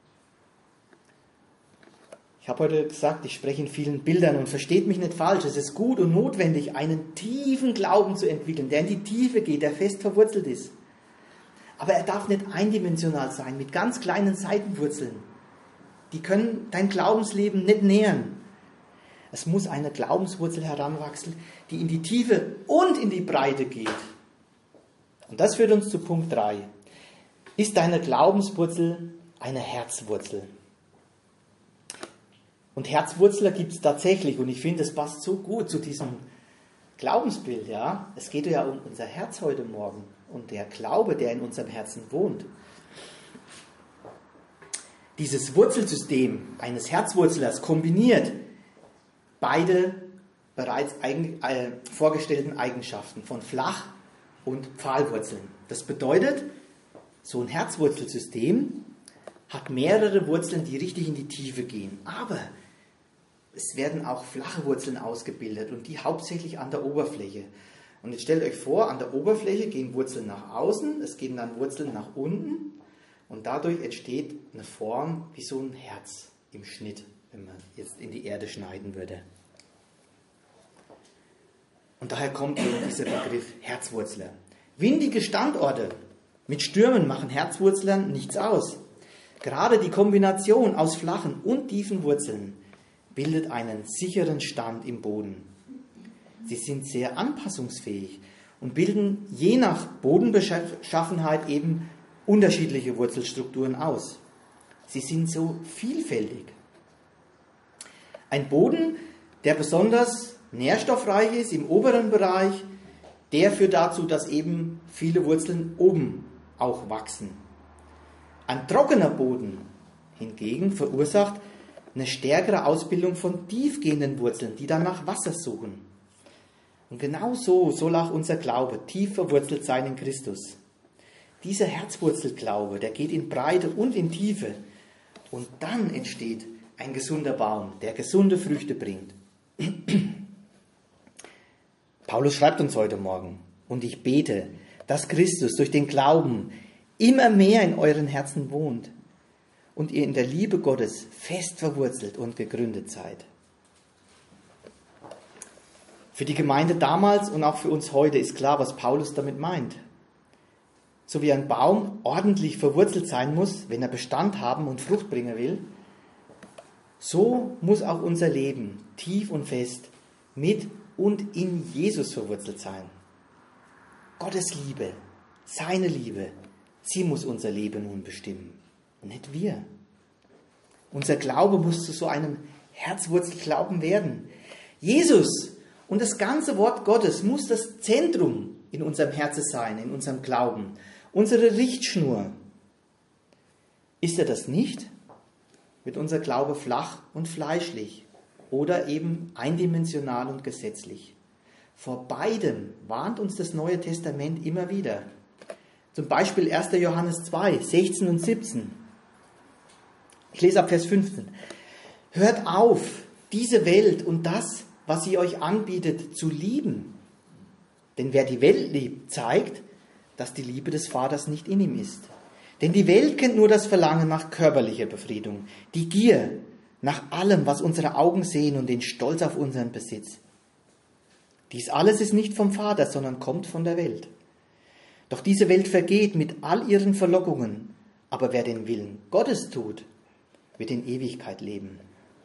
Ich habe heute gesagt, ich spreche in vielen Bildern und versteht mich nicht falsch. Es ist gut und notwendig, einen tiefen Glauben zu entwickeln, der in die Tiefe geht, der fest verwurzelt ist. Aber er darf nicht eindimensional sein, mit ganz kleinen Seitenwurzeln. Die können dein Glaubensleben nicht nähern. Es muss eine Glaubenswurzel heranwachsen, die in die Tiefe und in die Breite geht. Und das führt uns zu Punkt drei. Ist deine Glaubenswurzel eine Herzwurzel? Und Herzwurzler gibt es tatsächlich, und ich finde, es passt so gut zu diesem Glaubensbild. Ja? Es geht ja um unser Herz heute Morgen und der Glaube, der in unserem Herzen wohnt. Dieses Wurzelsystem eines Herzwurzlers kombiniert beide bereits eigen, äh, vorgestellten Eigenschaften von Flach- und Pfahlwurzeln. Das bedeutet, so ein Herzwurzelsystem hat mehrere Wurzeln, die richtig in die Tiefe gehen. Aber es werden auch flache Wurzeln ausgebildet und die hauptsächlich an der Oberfläche. Und jetzt stellt euch vor, an der Oberfläche gehen Wurzeln nach außen, es gehen dann Wurzeln nach unten und dadurch entsteht eine Form wie so ein Herz im Schnitt, wenn man jetzt in die Erde schneiden würde. Und daher kommt dieser Begriff Herzwurzler. Windige Standorte mit Stürmen machen Herzwurzlern nichts aus. Gerade die Kombination aus flachen und tiefen Wurzeln bildet einen sicheren Stand im Boden. Sie sind sehr anpassungsfähig und bilden je nach Bodenbeschaffenheit eben unterschiedliche Wurzelstrukturen aus. Sie sind so vielfältig. Ein Boden, der besonders nährstoffreich ist im oberen Bereich, der führt dazu, dass eben viele Wurzeln oben auch wachsen. Ein trockener Boden hingegen verursacht, eine stärkere Ausbildung von tiefgehenden Wurzeln, die dann nach Wasser suchen. Und genau so soll auch unser Glaube tief verwurzelt sein in Christus. Dieser Herzwurzelglaube, der geht in Breite und in Tiefe. Und dann entsteht ein gesunder Baum, der gesunde Früchte bringt. Paulus schreibt uns heute Morgen: Und ich bete, dass Christus durch den Glauben immer mehr in euren Herzen wohnt und ihr in der Liebe Gottes fest verwurzelt und gegründet seid. Für die Gemeinde damals und auch für uns heute ist klar, was Paulus damit meint. So wie ein Baum ordentlich verwurzelt sein muss, wenn er Bestand haben und Frucht bringen will, so muss auch unser Leben tief und fest mit und in Jesus verwurzelt sein. Gottes Liebe, seine Liebe, sie muss unser Leben nun bestimmen, nicht wir. Unser Glaube muss zu so einem Herzwurzelglauben werden. Jesus und das ganze Wort Gottes muss das Zentrum in unserem Herzen sein, in unserem Glauben, unsere Richtschnur. Ist er das nicht, wird unser Glaube flach und fleischlich oder eben eindimensional und gesetzlich. Vor beidem warnt uns das Neue Testament immer wieder. Zum Beispiel erster Johannes zwei, sechzehn und siebzehn. Ich lese ab Vers fünfzehn. Hört auf, diese Welt und das, was sie euch anbietet, zu lieben. Denn wer die Welt liebt, zeigt, dass die Liebe des Vaters nicht in ihm ist. Denn die Welt kennt nur das Verlangen nach körperlicher Befriedigung, die Gier nach allem, was unsere Augen sehen und den Stolz auf unseren Besitz. Dies alles ist nicht vom Vater, sondern kommt von der Welt. Doch diese Welt vergeht mit all ihren Verlockungen, aber wer den Willen Gottes tut, wird in Ewigkeit leben.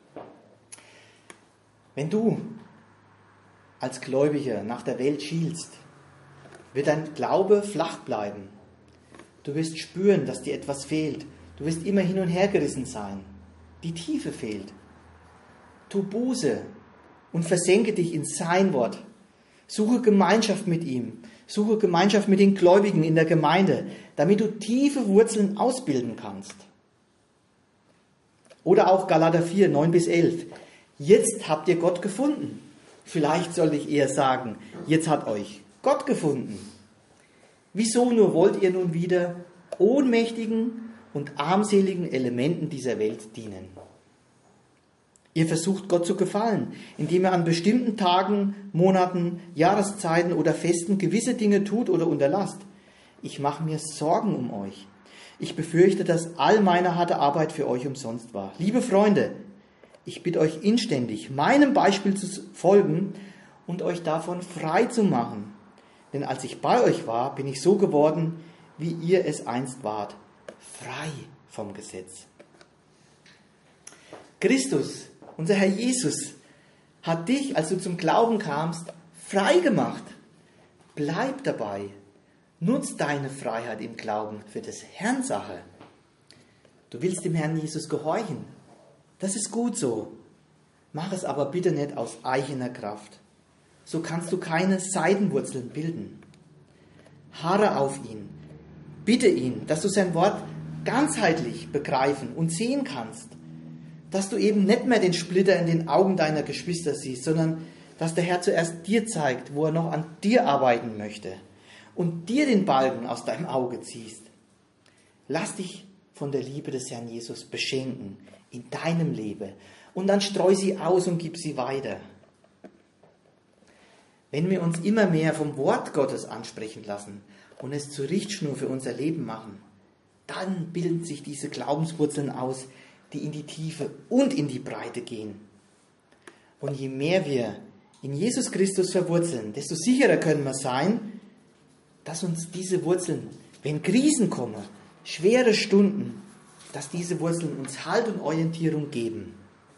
Wenn du als Gläubiger nach der Welt schielst, wird dein Glaube flach bleiben. Du wirst spüren, dass dir etwas fehlt. Du wirst immer hin und her gerissen sein. Die Tiefe fehlt. Tu Buße und versenke dich in sein Wort. Suche Gemeinschaft mit ihm. Suche Gemeinschaft mit den Gläubigen in der Gemeinde, damit du tiefe Wurzeln ausbilden kannst. Oder auch Galater vier, neun bis elf. Jetzt habt ihr Gott gefunden. Vielleicht soll ich eher sagen, jetzt hat euch Gott gefunden. Wieso nur wollt ihr nun wieder ohnmächtigen und armseligen Elementen dieser Welt dienen? Ihr versucht Gott zu gefallen, indem ihr an bestimmten Tagen, Monaten, Jahreszeiten oder Festen gewisse Dinge tut oder unterlasst. Ich mache mir Sorgen um euch. Ich befürchte, dass all meine harte Arbeit für euch umsonst war. Liebe Freunde, ich bitte euch inständig, meinem Beispiel zu folgen und euch davon frei zu machen. Denn als ich bei euch war, bin ich so geworden, wie ihr es einst wart, frei vom Gesetz. Christus, unser Herr Jesus, hat dich, als du zum Glauben kamst, frei gemacht. Bleib dabei. Nutz deine Freiheit im Glauben für des Herrn Sache. Du willst dem Herrn Jesus gehorchen. Das ist gut so. Mach es aber bitte nicht aus eigener Kraft. So kannst du keine Seitenwurzeln bilden. Harre auf ihn. Bitte ihn, dass du sein Wort ganzheitlich begreifen und sehen kannst. Dass du eben nicht mehr den Splitter in den Augen deiner Geschwister siehst, sondern dass der Herr zuerst dir zeigt, wo er noch an dir arbeiten möchte und dir den Balken aus deinem Auge ziehst. Lass dich von der Liebe des Herrn Jesus beschenken in deinem Leben und dann streu sie aus und gib sie weiter. Wenn wir uns immer mehr vom Wort Gottes ansprechen lassen und es zur Richtschnur für unser Leben machen, dann bilden sich diese Glaubenswurzeln aus, die in die Tiefe und in die Breite gehen. Und je mehr wir in Jesus Christus verwurzeln, desto sicherer können wir sein, dass uns diese Wurzeln, wenn Krisen kommen, schwere Stunden, dass diese Wurzeln uns Halt und Orientierung geben.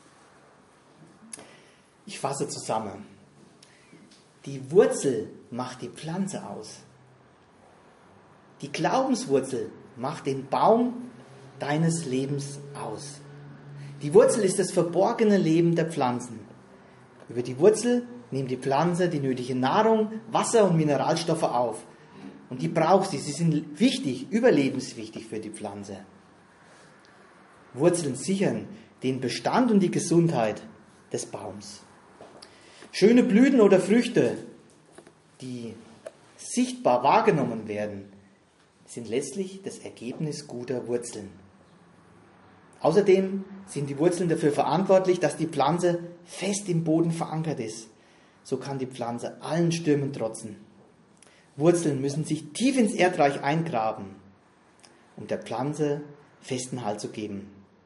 Ich fasse zusammen. Die Wurzel macht die Pflanze aus. Die Glaubenswurzel macht den Baum deines Lebens aus. Die Wurzel ist das verborgene Leben der Pflanzen. Über die Wurzel nimmt die Pflanze die nötige Nahrung, Wasser und Mineralstoffe auf. Und die braucht sie. Sie sind wichtig, überlebenswichtig für die Pflanze. Wurzeln sichern den Bestand und die Gesundheit des Baums. Schöne Blüten oder Früchte, die sichtbar wahrgenommen werden, sind letztlich das Ergebnis guter Wurzeln. Außerdem sind die Wurzeln dafür verantwortlich, dass die Pflanze fest im Boden verankert ist. So kann die Pflanze allen Stürmen trotzen. Wurzeln müssen sich tief ins Erdreich eingraben, um der Pflanze festen Halt zu geben.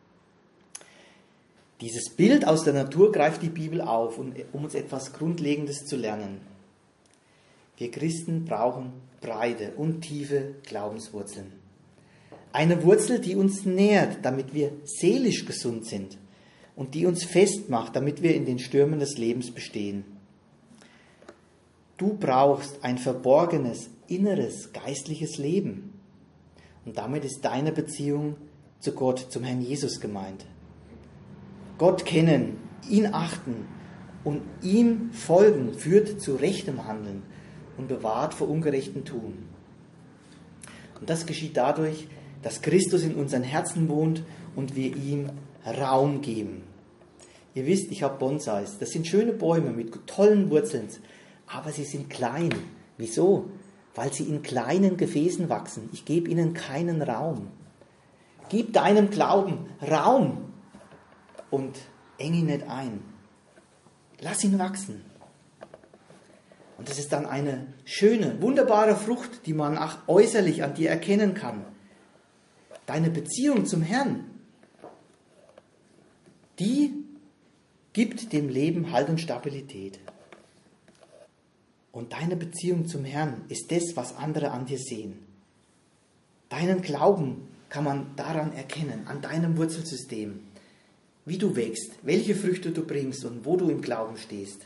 Dieses Bild aus der Natur greift die Bibel auf, um uns etwas Grundlegendes zu lernen. Wir Christen brauchen breite und tiefe Glaubenswurzeln. Eine Wurzel, die uns nährt, damit wir seelisch gesund sind und die uns festmacht, damit wir in den Stürmen des Lebens bestehen. Du brauchst ein verborgenes, inneres, geistliches Leben. Und damit ist deine Beziehung zu Gott, zum Herrn Jesus gemeint. Gott kennen, ihn achten und ihm folgen führt zu rechtem Handeln und bewahrt vor ungerechtem Tun. Und das geschieht dadurch, dass Christus in unseren Herzen wohnt und wir ihm Raum geben. Ihr wisst, ich habe Bonsais. Das sind schöne Bäume mit tollen Wurzeln, aber sie sind klein. Wieso? Weil sie in kleinen Gefäßen wachsen. Ich gebe ihnen keinen Raum. Gib deinem Glauben Raum und eng ihn nicht ein. Lass ihn wachsen. Und das ist dann eine schöne, wunderbare Frucht, die man auch äußerlich an dir erkennen kann. Deine Beziehung zum Herrn, die gibt dem Leben Halt und Stabilität. Und deine Beziehung zum Herrn ist das, was andere an dir sehen. Deinen Glauben kann man daran erkennen, an deinem Wurzelsystem, wie du wächst, welche Früchte du bringst und wo du im Glauben stehst.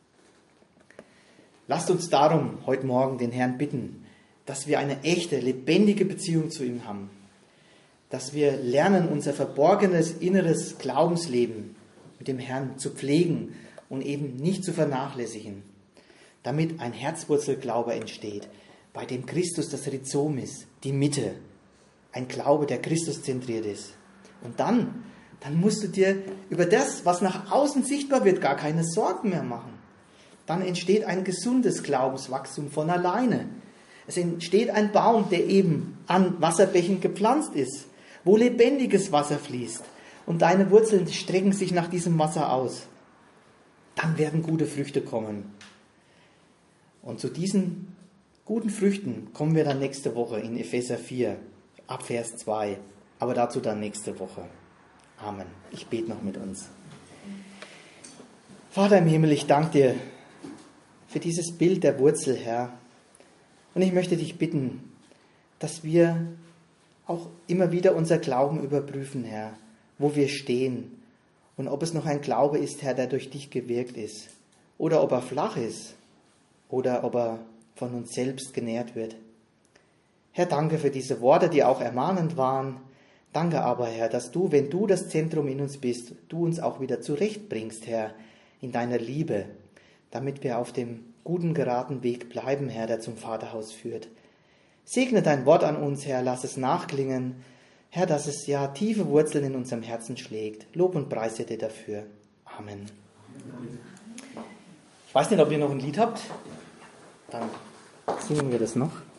Lasst uns darum heute Morgen den Herrn bitten, dass wir eine echte, lebendige Beziehung zu ihm haben. Dass wir lernen, unser verborgenes, inneres Glaubensleben mit dem Herrn zu pflegen und eben nicht zu vernachlässigen. Damit ein Herzwurzelglaube entsteht, bei dem Christus das Rhizom ist, die Mitte. Ein Glaube, der Christus zentriert ist. Und dann, dann musst du dir über das, was nach außen sichtbar wird, gar keine Sorgen mehr machen. Dann entsteht ein gesundes Glaubenswachstum von alleine. Es entsteht ein Baum, der eben an Wasserbächen gepflanzt ist, wo lebendiges Wasser fließt. Und deine Wurzeln strecken sich nach diesem Wasser aus. Dann werden gute Früchte kommen. Und zu diesen guten Früchten kommen wir dann nächste Woche in Epheser vier, ab Vers zwei. Aber dazu dann nächste Woche. Amen. Ich bete noch mit uns. Vater im Himmel, ich danke dir für dieses Bild der Wurzel, Herr. Und ich möchte dich bitten, dass wir auch immer wieder unser Glauben überprüfen, Herr, wo wir stehen und ob es noch ein Glaube ist, Herr, der durch dich gewirkt ist oder ob er flach ist oder ob er von uns selbst genährt wird. Herr, danke für diese Worte, die auch ermahnend waren. Danke aber, Herr, dass du, wenn du das Zentrum in uns bist, du uns auch wieder zurechtbringst, Herr, in deiner Liebe, damit wir auf dem guten, geraden Weg bleiben, Herr, der zum Vaterhaus führt. Segne dein Wort an uns, Herr, lass es nachklingen, Herr, dass es ja tiefe Wurzeln in unserem Herzen schlägt. Lob und Preis dir dafür. Amen. Ich weiß nicht, ob ihr noch ein Lied habt. Dann singen wir das noch.